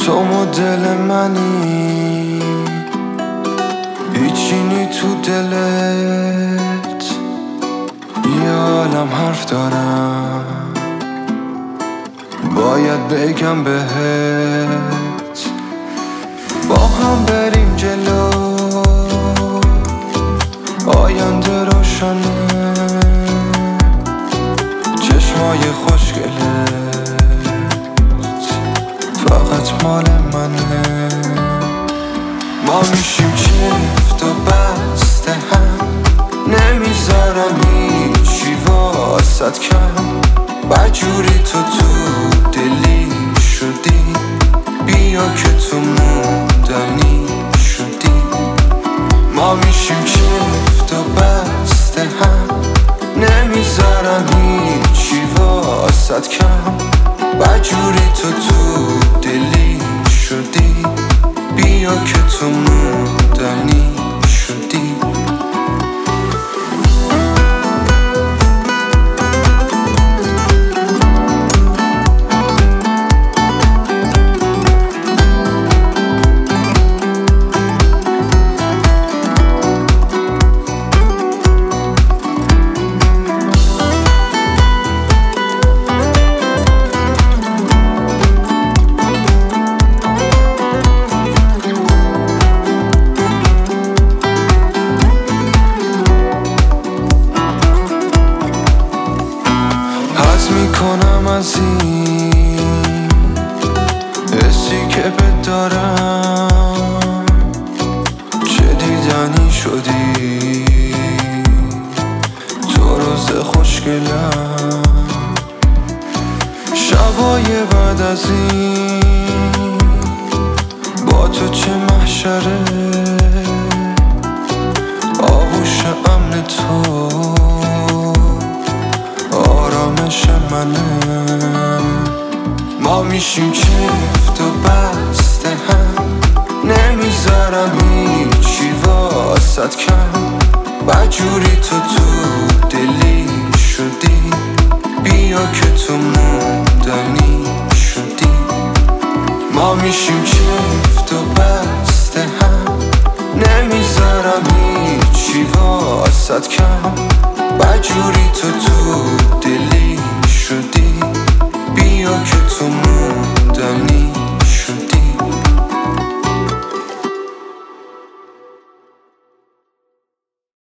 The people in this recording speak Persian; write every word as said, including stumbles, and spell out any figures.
تو مدل منی، هیچی نی تو دلت، یه عالم حرف دارم باید بگم بهت. با هم بریم جلو، آینده روشنه، چشمای خوشگلت فقط مال منه. ما میشیم چفت و بسته هم، نمیذارم هیچی واسد کم. بجوری تو تو دلی شدی، بیا که تو موندنی شدی. ما میشیم چفت و بسته هم، نمیذارم هیچی واسد کم. بجوری تو تو دلی شدی، بیا که تو موندنی شدی. میکنم از این حسی که بهت دارم، چه دیدنی شدی تو روز خوشگلم. شبای بعد از این با تو چه محشره، آغوش امن تو آرامش منه. ما میشیم چفت و بسته هم، نمیذارم هیچی واسد کم. بجوری تو تو دلی شدی، بیا که تو موندنی شدی. ما میشیم چفت و بسته هم، نمیذارم هیچی واسد کم. بجوری تو تو دلی شدی، بیا که تو موندنی